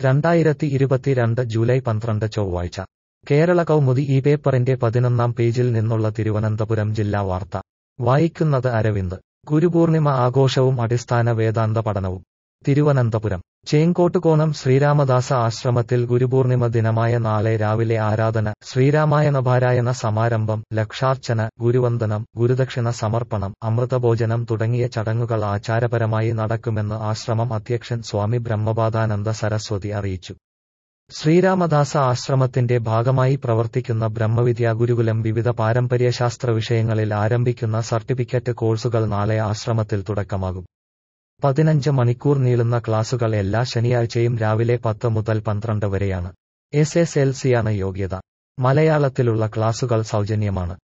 2022 July 12 ചൊവ്വാഴ്ച കേരള കൗമുദി ഈ പേപ്പറിന്റെ 11-ാം പേജിൽ നിന്നുള്ള തിരുവനന്തപുരം ജില്ലാ വാർത്ത വായിക്കുന്നത് അരവിന്ദ്. ഗുരുപൂർണിമ ആഘോഷവും അടിസ്ഥാന വേദാന്ത പഠനവും. തിരുവനന്തപുരം ചേങ്കോട്ടുകോണം ശ്രീരാമദാസ ആശ്രമത്തിൽ ഗുരുപൂർണിമ ദിനമായ നാളെ രാവിലെ ആരാധന, ശ്രീരാമായണപാരായണ സമാരംഭം, ലക്ഷാർച്ചന, ഗുരുവന്ദനം, ഗുരുദക്ഷിണ സമർപ്പണം, അമൃതഭോജനം തുടങ്ങിയ ചടങ്ങുകൾ ആചാരപരമായി നടക്കുമെന്ന് ആശ്രമം അധ്യക്ഷൻ സ്വാമി ബ്രഹ്മപാദാനന്ദ സരസ്വതി അറിയിച്ചു. ശ്രീരാമദാസ ആശ്രമത്തിന്റെ ഭാഗമായി പ്രവർത്തിക്കുന്ന ബ്രഹ്മവിദ്യാ ഗുരുകുലം വിവിധ പാരമ്പര്യശാസ്ത്ര വിഷയങ്ങളിൽ ആരംഭിക്കുന്ന സർട്ടിഫിക്കറ്റ് കോഴ്സുകൾ നാളെ ആശ്രമത്തിൽ തുടക്കമാകും. 15 മണിക്കൂർ നീളുന്ന ക്ലാസുകൾ എല്ലാ ശനിയാഴ്ചയും രാവിലെ 10 മുതൽ 12 വരെയാണ്. SSLCയാണ് യോഗ്യത. മലയാളത്തിലുള്ള ക്ലാസുകൾ സൗജന്യമാണ്.